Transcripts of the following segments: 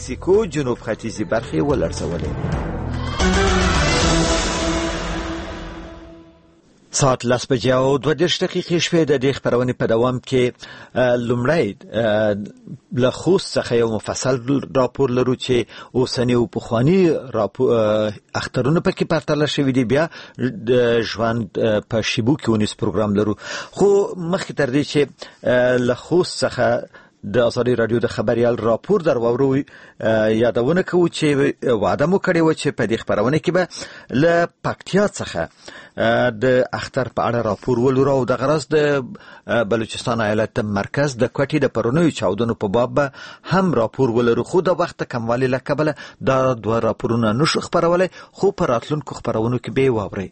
مکسیکو جنوب ختیځي برخې ولړزولې. ساعت 10:02 شوې. د دې خبرونې په دوام کې لومړی له خوست څخه یو مفصل راپور لرو چې اوسنی او پخوانی اخترونه پکې پرتله شوې دي. بیا د ژوند په شیبو کې ونیس پروګرام لرو. خو مخکې تر دې چې له خوست څخه د ازادي رادیو د خبريال راپور درواورو یادونه کوو چې وعده مو کړې و چې په دې خبرونه کې به له پکتیا څخه د اختر په اړه راپور ولرو او د غرض د بلوچستان ایالت مرکز د کوټې د پرونیو چاودنو په باب هم راپور ولرو. خو د وخت کموالي له کبله دا دوه راپورونه نشو خبرولای، خو په راتلونکو خبرونو کې به واورئ.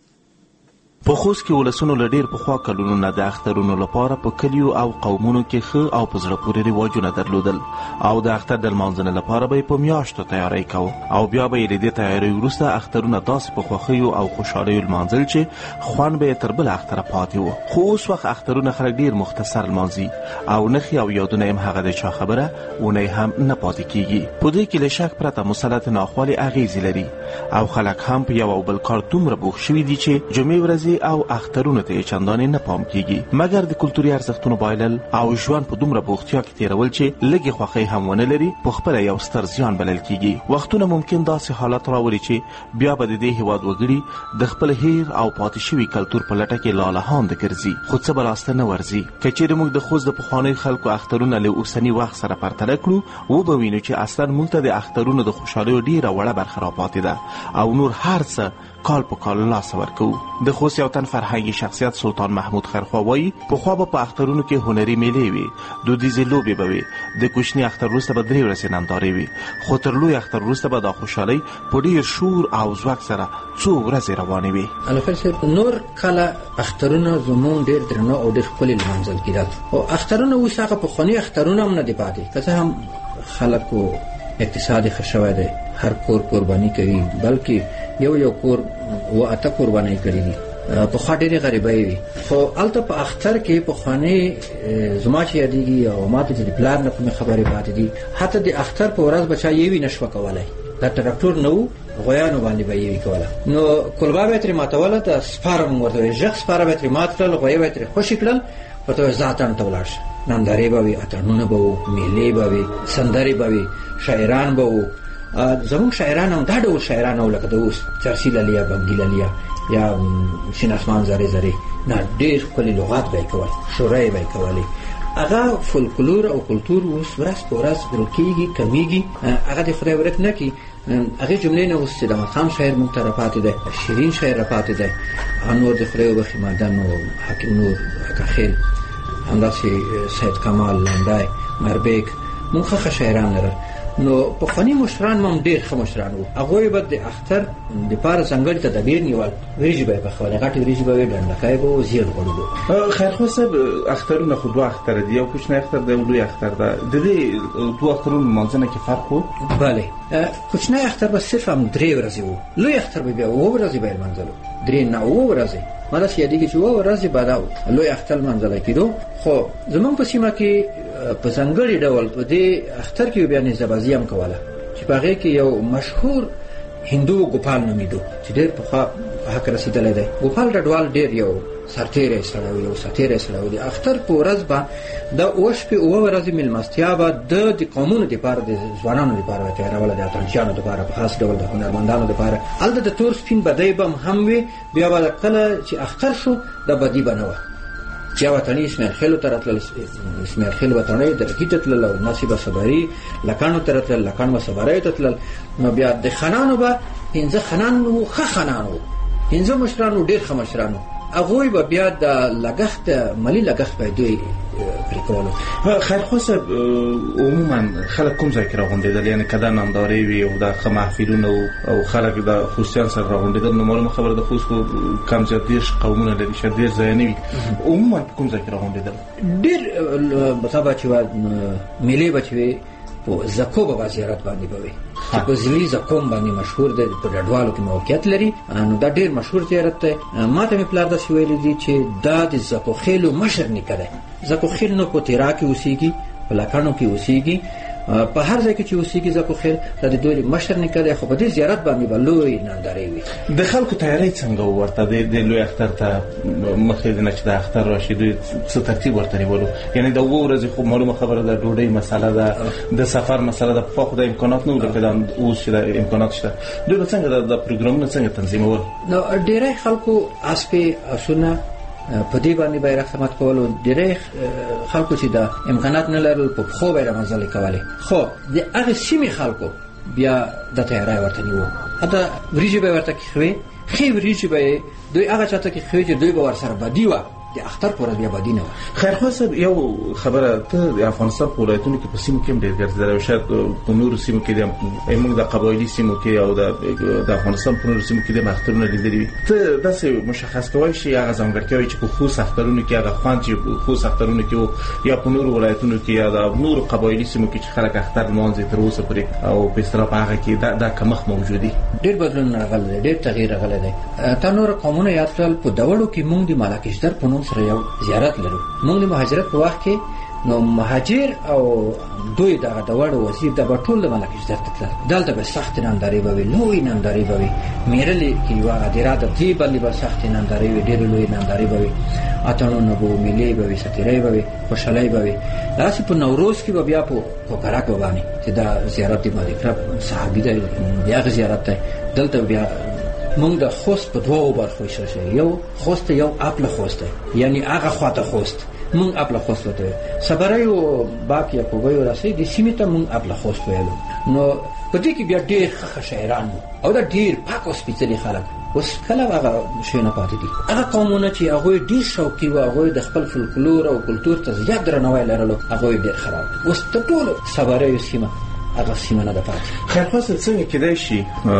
په خوست کې ولسونو له ډېر پخوا کلونو نه د اخترونو لپاره په کلیو او قومونو کې ښه او په زړه پورې رواجونه درلودل او د اختر د لمانځنې لپاره به یې په میاشتو تیاری کوو او بیا به یې د دې تیاری وروسته اخترونه داسې په خوښیو او خوشحالیو لمانځل چې خوند به یې تر بله اختره پاتې و. خو اوس وخت اخترونه خلک ډېر مختصر لمانځي او نښې او یادونه هم هغه د چا خبره اونۍ هم نه پاتې کېږي. په دې کې له شک پرته مسلط ناخوالې اغېزې لري او خلک هم په یو او بل کار دومره بوخت شوي دي چې جمعې ورځې او اخترونه ته چندانې نه پام کیږي، مګر د کلتوري ارزښتونو بایلل او ژوند په دومره بوختیا کې تیرول چې لږې خوښۍ هم ونه لري په خپله یو ستر زیان بلل کیږي. وختونه ممکن داسې حالت راولي چې بیا به د دې هېواد وګړي د خپل هیر او پاتې شوي کلتور په لټه کې لالهانده ګرځي، خو څه به لاسته نه ورځي. که چیرې موږ د خوست د پخوانیو خلکو اخترونه له اوسني وخت سره پرتله کړو وبه وینو چې اصلا موږ ته د اخترونو د خوشحالیو ډېره وړه برخه راپاتې ده او نور هر څه کال په کال لاس ورکو. د خوست یو تن فرهنګي شخصیت سلطان محمود خیرخوا وایي پخوا به په اخترونو کې هنري میلې وي، دودیزې لوبې به وي، د کوچني اختر وروسته به 3 ورځې نندارې وي، خو تر لوی اختر وروسته به دا خوشحالۍ په ډېر شور او ځواک سره 2 ورځې روانې وي. البته نور کله اخترونه زموږ ډېر درنه او ډېر ښکلي لمانځل کېدل او اخترونه اوس هغه پخواني اخترونه هم نه دي پاتې. که څه هم خلکو اقتصادي ښه شوی دی، هر کور قرباني کوي، بلکې یو کور و اته قرباني کړي دي. پخوا ډېرې غریبۍ وي، خو هلته په اختر کې پخواني زما چې یادېږي او ما ته چې د پلار نه کومې خبرې پاتې دي، حتی د اختر په ورځ به چا یوي نه شوه کولی، دا ټراکټور نه و، غویانو باندې به یوي کوله، نو کلبه به یې ترې ماتوله، د سپاره مونږ ورته وایي ژغ سپاره به یې ترې مات کړل، غویه به یې ترې خوشې کړل، ورته وایي ځه اتڼ ته ولاړ شه. نندارې به وي، اتڼونه به وو، میلې به وي، سندرې به وي، شاعران به وو. زموږ شاعران هم دا ډول شاعران او لکه د اوس چرسي للیا، بنګي للیا یا شین اسمان زری زری، نه ډېر ښکلي لغات به یې کول، شورۍ به یې کولې. هغه فولکلور او کلتور اوس ورځ په ورځ ورک کېږي، کمیږي، هغه د خدای ورک نه کړي. هغې جملې نه اوس چې د مقام شاعر موږ ته راپاتې دی، شیرین شاعر راپاتې دی، نور د خدای وبخښي مدن او حکیم نور حکاخیل، همداسې سید کمال لنډی، مربیک، موږ ښه شاعران لرل. نو پخواني مشران هم ډېر ښه مشران وو. هغوی به د اختر دپاره ځانګړي تدابیر نیول، وریجې به یې پخولې، غټې وریجې به وې، ډنډکی به و، زیړ غوړ به. خیرخوا صاحب، اخترونه خو 2 اختره دي، یو کوچنی اختر دی او لوی اختر ده. د دې 2 اخترونو لمانځنه کې فرق و؟ بله، کوچنی اختر به صرف هم 3 ورځې و، لوی اختر به بیا 7 ورځې به یې لمانځلو، 3 نه 7 ورځې. ما داسې یادېږي چې 7 ورځې به دا لوی اختر لمانځلی کېدو. خو زموږ په سیمه کې په ځانګړي ډول په دې اختر کې بیا نیزه‌بازي هم کوله چې په هغې کې یو مشهور هندو ګوپال نومیدو چې ډېر پخوا حق رسېدلی دی. ګوپال ډډوال ډېر یو سرتېری سړی و، یو سرتېری سړی و. د اختر په ورځ به د 7 شپې 7 ورځې مېلمستیا به د قومونو دپاره، د ځوانانو دپاره به تیاروله، د اتڼچیانو دپاره، په خاص ډول د هنرمندانو دپاره. هلته د تور سپین بدۍ به هم وي. بیا به کله چې اختر شو د بدي به نه وه، یا وطني اسماعیل خیلو ته راتلل، اسماعیل خیل وطنۍ درګي ته تلل، او ناصي به صبري لکڼو ته راتلل، لکڼ به صبریو ته تلل. نو بیا د خانانو به 5 خانان وو، ښه خانان وو، 5 مشران وو، ډېر ښه مشران وو. هغوی به بیا د لګښت، مالي لګښت به دوی پرې کولو. خیرخوا صاحب، عموما خلک کوم ځای کې راغونډېدل؟ یعنې که دا نندارې وي او دا ښه محفلونه او خلک د خوستیان سره راغونډېدل، نو معلومه خبره د خوست خو کم زیات 10 قومونه لري، شاید 10 ځایه نه وي. عموما په کوم ځای کې راغونډېدل؟ ډېر به چې میلې به چې وي په زکو به زیارت باندې به وي، چې په زلي زکوم باندې مشهور دی، په ډډوالو کې موقعیت لري. نو دا ډېر مشهور زیارت دی. ما ته مې پلار داسې ویلي دي چې دا د زکو خیلو مشر نیکه دی. زکو خیل نو په تیرا کې اوسېږي، په لکڼو کې اوسېږي، په هر ځای کې چې اوسېږي زکو خیر د دوی مشر نیکه دی، خو په دې زیارت باندې به لوی نندارې وي. د خلکو تیاری څنګه ورته د لوی اختر ته مخکې نه چې د اختر راشي دوی څه ترتیب ورته نیولو؟ یعنی د اووه ورځې خو معلومه خبره ده، ډوډۍ مسله ده، د سفر مسله ده، پخوا خو د امکانات نه وو لکه اوس چې د امکانات شته. دوی به څنګه د پروګرامونه څنګه تنظیمول؟ نو ډېری خلکو اسپې اسونه په دې باندې بیرغ خدمت کول، او ډېری خلکو چې د امکانات نه لرل په پښو بیرغ مزلې کولې. خو د هغې سیمې خلکو بیا د تیاری ورته نیو، حتی وریجې به ورته کښوي، ښې وریجې به دوی هغه چاته کښوي چې دوی به ورسره بدي وه، د اختر پر ورځ بیا بدي نه وه. خیرخوا صاحب یو خبره، ته د افغانستان په ولایتونو کې په سیمو کې هم ډېر ګرځېدلی او شاید په نورو سیمو کې موږ د قبایلي سیمو کې او د افغانستان په نورو سیمو کې د اخترونه لیدلي وي. ته داسې مشخص کولی شي هغه ځانګړتیاوې چې په خوست اخترونو کې هغه خوند چې په خوست اخترونو کې یا په نورو ولایتونو کې یا د نورو قبایلي سیمو کې چې خلک اختر لمانځي تر اوسه پورې او په اصطلاح په هغه کې دا کمښت موجود دی؟ ډېر بدلون راغلی دی، ډېر تغییر راغلی دی. تا نور قومونه یاد کړل، په دوړو کې موږ د ملاکشدر په نوم سره یو زیارت لرو. موږ د مهاجرت په وخت کې نو مهاجر او دوی دغه دوړو وزیر د ټول د ملاکشدر ته تلل، دلته به سخت نندارې به وي، لوی نندارې به وي، میرلې کې یوه هدیره د دې بلې به سخت نندارې وي، ډېرې لوی نندارې به وي، اتڼونه به وي، میلې به وي، ستیرۍ به وي، خوشحالۍ به وي. داسې په نوروز کې به بیا په پوکرک به باندې چې دا زیارت د ملکرب صحابي دی، د هغه زیارت دی. دلته بیا موږ د خوست په دوو برخو ویشل شوي، یو خوست، یو اپله خوست دی، یعنی هغه خواته خوست موږ اپله خوست ورته ویل. صبرۍ او باک یعقوبۍ او رسۍ د سیمې ته موږ اپله خوست ویلو. نو په دې کې بیا ډېر ښه شاعران وو او دا ډېر پاک او سپېڅلي خلک. اوس کله هغه شیونه پاتې دي. هغه قومونه چې هغوی ډېر شوقي وو، هغوی د خپل فولکلور او کلتور ته زیات درناوی لرلو، هغوی ډېر خراب. اوس د ټولو صبرۍ سیمه هغه سیمه نه ده پاتې. خیرخوا صاحب څنګه کېدای شي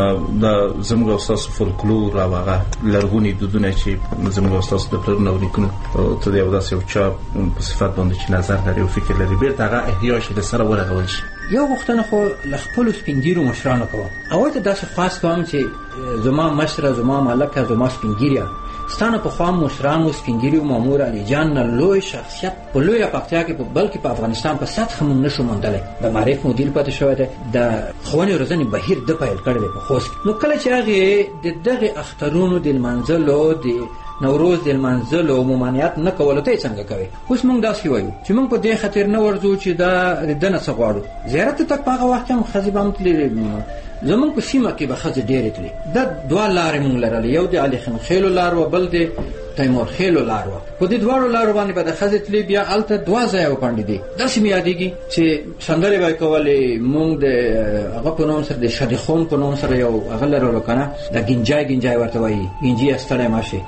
د زموږ او ستاسو فولکلور او هغه لرغوني دودونه چې زموږ او ستاسو د پلرونو او نیکونو ته د یو داسې یو چا په صفت باندې چې نظر لري او فکر لري بېرته هغه احیا شي، د سره ورغول شي؟ یو غوښتنه خو له خپلو سپین ږیرو مشرانو کوم، هغوی ته داسې خواست کوم چې زما مشره، زما ملکه، زما سپین ږیریه، ستانه په خوا مشرانو سپین ږیریو مامور علي جان نه لوی شخصیت په لویه پکتیا کې بلکې په افغانستان په سطح موږ نشو موندلی. د معرف مدیر پاتې شوی دی، د ښوونې او روزنې بهیر د پیل کړی دی په خوست. نو کله چې هغې د دغې اخترونو د لمانځلو د نوروز د لمانځلو ممانعت نه کولو ته یې څنګه کوي؟ اوس موږ داسې وایو چې موږ په دې خاطر نه ورځو چې دا د ده نه څه غواړو. زیارت ته تګ په هغه وخت کې هم ښځې به هم تلې، زمونږ په سیمه کې به ښځې ډېرې تلې. دا دوه لارې موږ لرلې، یو د علي خان خیلو لار وه، بل د تیمور خیلو لار وه. په دې دواړو لارو باندې به د ښځې تلې. بیا هلته دوه ځایه وپنډې دي، داسې مې یادېږي چې سندرې به یې کولې. موږ د هغه په نوم سره د شدیخون په نوم سره یو هغه لرلو که نه، د ګنجای ورته وایي، ګنجي ستړی مه شي.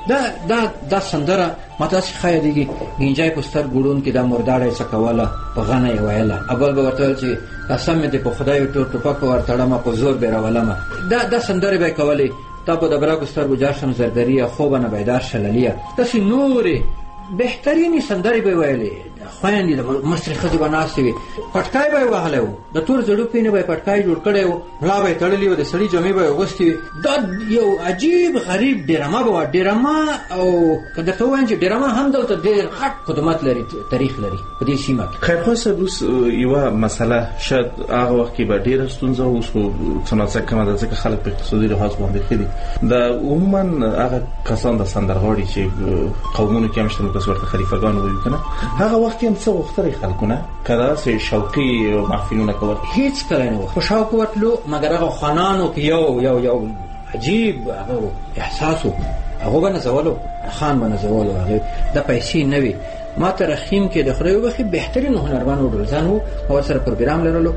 دا سندره ما ته داسې ښه یادېږي. ګنجی په ستر ګوډون کې دا مرداړه یې څه کوله، په غنه یې ویله. اول به ورته ویل چې قسم مې دې په خدای ټوپک ورتړمه، په زور به راولمه. دا سندرې به یې کولې. تا په د براکو سترګو جاشم زرګریه، خوبه نه بیدار شللیه. داسې نورې بهترینې سندرې به یې ویلې. خویندې د مشرې ښځې به ناستې وي، پټکای به یې وهلی و، د تور زړوپې نه به یې پټکای جوړ کړی و، ملا به یې تړلي و، د سړي جامې به یې اغوستې وي. دا یو عجیب غریب ډرامه به وه. ډرامه، او که درته ووایم چې ډرامه هم دلته ډېر غټ قدمت لري، تاریخ لري په دې سیمه کې. خیرخوا صاحب اوس یوه مسله، شاید هغه وخت کې به ډېره ستونزه وه، اوس خو څه ناڅه کمه ده ځکه خلک په اقتصادي لحاظ باندې ښه دي. دا عموما هغه کسان د سندرغاړي چې قومونو کې هم شته، موږ ورته خلیفګان وایو که نه، هغه وخت کې هم څه غوښتل خلکو نه که داسې شوقي محفلونه کول؟ هېڅ کله نه و. په شوق ورتلو، مګر هغه خانانو کې یو عجیب هغه احساس و، هغه به نازولو، خان به نازولو، هغې د پیسې نه وي. ما ته رحیم کې د خدای وبخښي بهترین هنرمن و، ډولزن و، او ورسره پروګرام لرلو.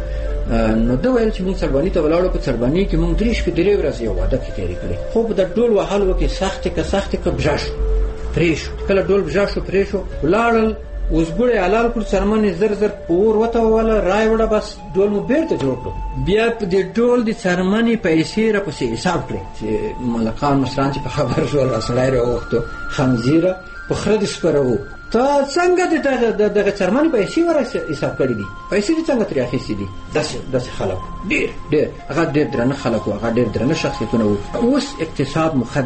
نو ده ویل چې موږ سرباني ته ولاړو. په سرباني کې موږ 3 شپې 3 ورځې یو واده کې تېرې کړې. خو په د ډول وهلو کې سختې که بژه شو، پرې شو. کله ډول بژه شو، پرې شو، ولاړل. اوس ګوړې حلال کړو، څرمن یې زر په اور وتووله، رای وړه، بس ډول مو بیرته جوړ کړو. بیا په دې ډول د څرمنې پیسې راپسې حساب کړې چې ملکان مشران چې په خبر شول، سړی راوغوښتو، خنزیره په خره دې سپره وو، ته څنګه دغه څرمنې پیسې ور حساب کړي دي؟ پیسې دې څنګه ترې اخیستې دي؟ داسې خلک ډېر هغه ډېر درنه خلک وو، هغه ډېر درنه شخصیتونه وو. اوس اقتصاد مو ښه دی،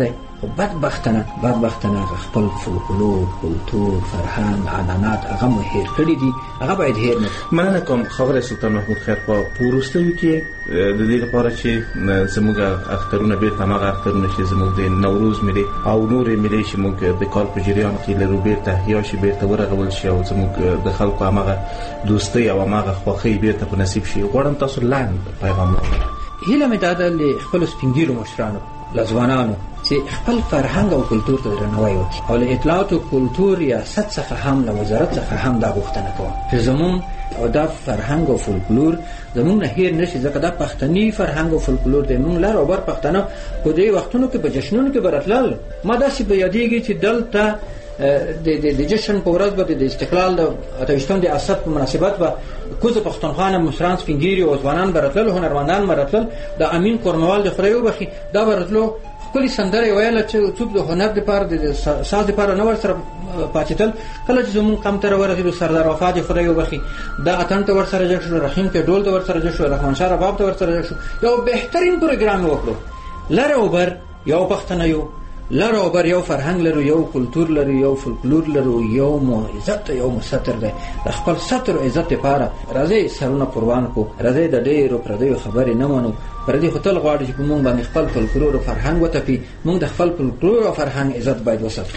بدبختانه خپل فولکلور، کلتور، فرهنګ، عنعنات هغه مو هیر کړي دي، هغه باید هیر نه کړو. مننه کوم خبره سلطان محمود خیر په وروستیو کې د دې لپاره چې زموږ اخترونه بیرته هغه اخترونه چې زموږ د نوروز ملي او نورې ملي چې موږ د کال په جریان کې لرو بیرته یا چې بیرته ورغول شي او زموږ د خلکو هغه دوستي او هغه خوښي بیرته په نصیب شي. غواړم تاسو لاندې پیغام ورکړئ. هیله مې دا ده له خپلو سپین ږیرو مشرانو، له ځوانانو چې خپل فرهنګ او کلتور ته درناوی وکړي او له اطلاعات او کلتور ریاست څخه هم له وزارت څخه هم دا غوښتنه کوم چې زمون او دا فرهنګ او فولکلور زمون نه هیر نشي، ځکه دا پښتني فرهنګ او فولکلور دی. مونږ لار او بر پښتانه په دې وختونو کې په جشنونو کې برتلل. ما داسې به یادېږي چې دلته د جشن په ورځ به د استقلال د 28 د اسد په مناسبت به کوزه پښتونخوا مشران سپینګيري او ځوانان برتلل، هنرمندان برتلل، د امین قرموال د خدای وبخي دا برتلو کلی سندره ویل چې څوک د هنر لپاره د ساز لپاره نو ور سره پاتېدل. کله چې زمون کم تر ورغلو سردار وفات خدای وبخي دا اتن ته ور سره جوړ شو، رحیم ته ډول ته ور سره جوړ شو، رحمان شاه رباب ته ور سره جوړ شو. یو بهترین پروګرام وکړو. لره اوبر یو پښتنه یو، لره اوبر یو فرهنګ لرو، یو کلتور لرو، یو فولکلور لرو، یو مو عزت یو مستر دی. د خپل ستر عزت لپاره راځي سرونه قربان کو، راځي د ډېرو پردیو خبرې نه منو. پردي خپل غواړي چې موږ باندې خپل فولکلور او فرهنګ وتپي. موږ د خپل فولکلور او فرهنګ عزت باید وساتو.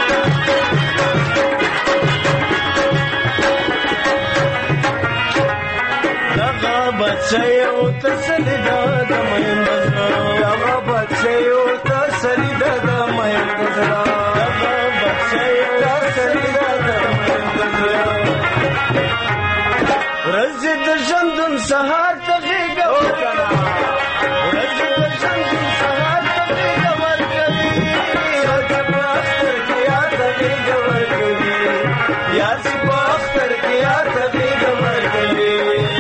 دغه بچیو تسلی د مېندزرا، دغه بچیو تسلی د مېندزرا، دغه بچیو تسلی د مېندزرا. ورځ د ژوندون سهار ته غېږه ورکړه، ورځ د ژوندون سهار ته غېږه ورکوي. یار چې په اختر کې یار ته غېږه ورکوي، یار چې په اختر کې یار ته غېږه ورکوي.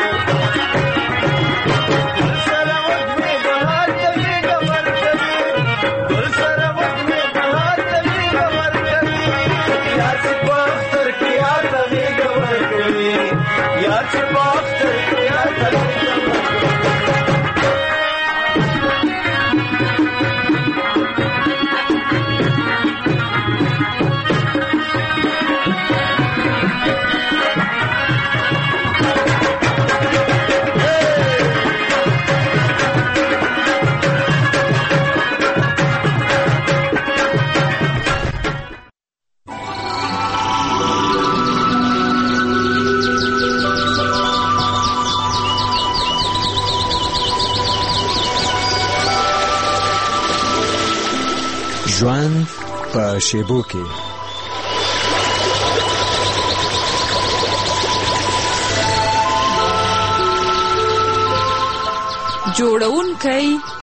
ژوند په شیبو کې جوړونکی